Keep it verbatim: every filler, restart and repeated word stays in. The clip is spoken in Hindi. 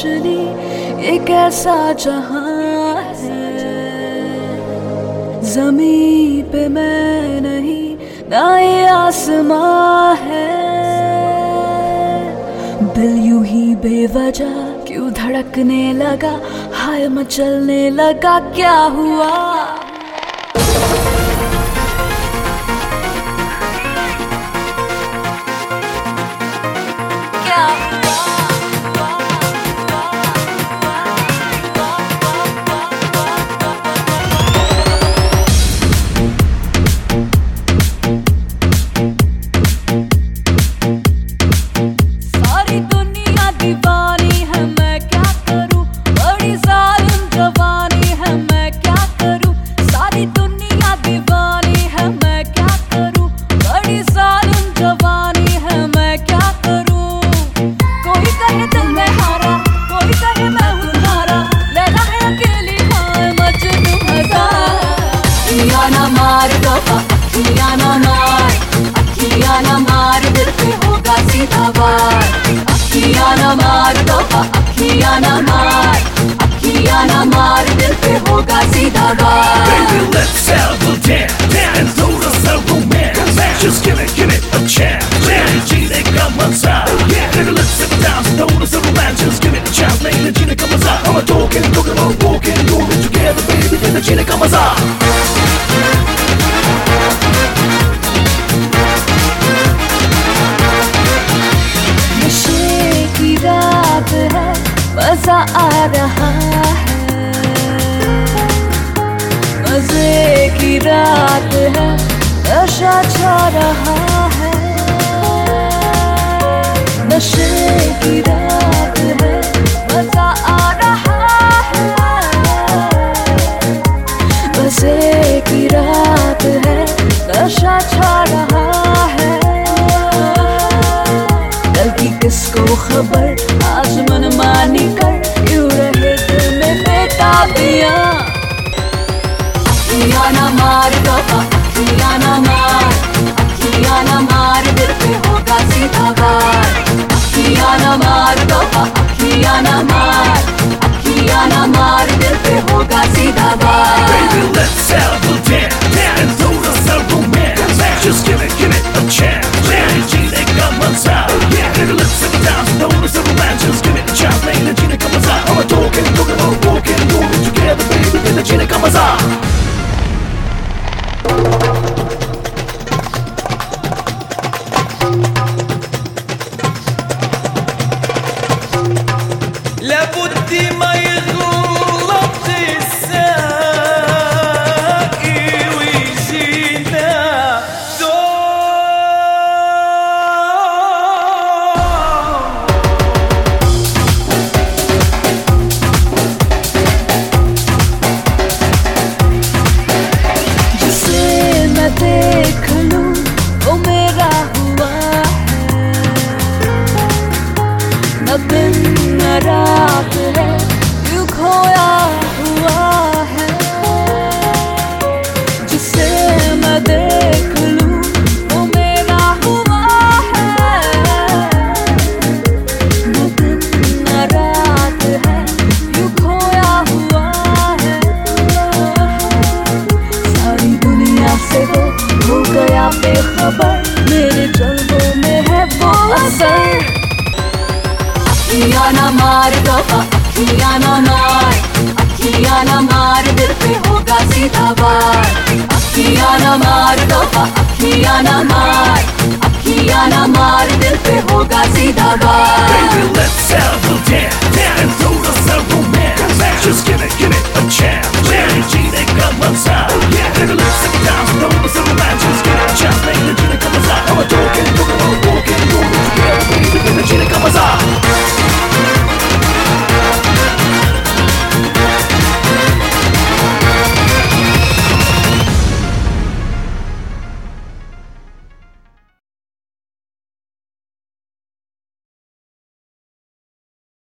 रोशनी, ये कैसा जहां है। ज़मीं पे मैं नहीं, ना ये आसमां है। दिल यूं ही बेवजह क्यों धड़कने लगा, हाय मचलने लगा, क्या हुआ। ना मार दो अखियाँ ना मार, अखियाँ ना मार, दिल पे होगा सीधा वार। अखियाँ ना मार दो अखियाँ ना मार, अखियाँ ना मार, दिल पे होगा सीधा वार। Baby, let's have a dance, dance and throw the sun romance. Just give it, give it a chance. Energy they come outside. Baby, let's sit down, throw the sun romance. Just give it a chance, energy they come outside. I'm a talking, talking about walking, doing it together, baby. Energy they come outside. मजा आ रहा है, मजे की रात है, नशा छा रहा है। नशे की रात है, मजा आ रहा है, मजे की रात है, नशा छा रहा है। कल की किसको खबर, आज मनमानी कर यूं रहे दिल में बेताबियां। अखियाँ ना मार दो अखियाँ ना मार, अखियाँ ना मार, दिल पे होगा सीधा वार। अखियाँ ना मार दो अखियाँ ना मार, अखियाँ ना मार, दिल पे होगा सीधा वार। Baby, let's have a dance, dance and throw the sun romance. Just give it, give it a chance. Energy they come outside. Baby, let's sit down, throw the sun romance. Just give it a chance, energy they come outside. I'm a talking, talking about walking, doing it together, baby. Energy they come outside. لابد ما يغلط الساقي ويجينا जिसे मैं देख लूं वो मेरा हुआ है, न दिन न रात है, यूं खोया हुआ है। जिसे मैं देख लूं वो मेरा हुआ है, न दिन न रात है, यूं खोया हुआ है। सारी दुनिया से वो हो गया बेखबर, मेरे जल्दों में है वो असर। अखियाँ ना मार दो अखियाँ ना मार, अखियाँ ना मार, दिल पे होगा सीधा वार। अखियाँ ना मार दो अखियाँ ना मार, अखियाँ ना मार, दिल पे होगा सीधा वार। Baby, let's have a dance, dance and throw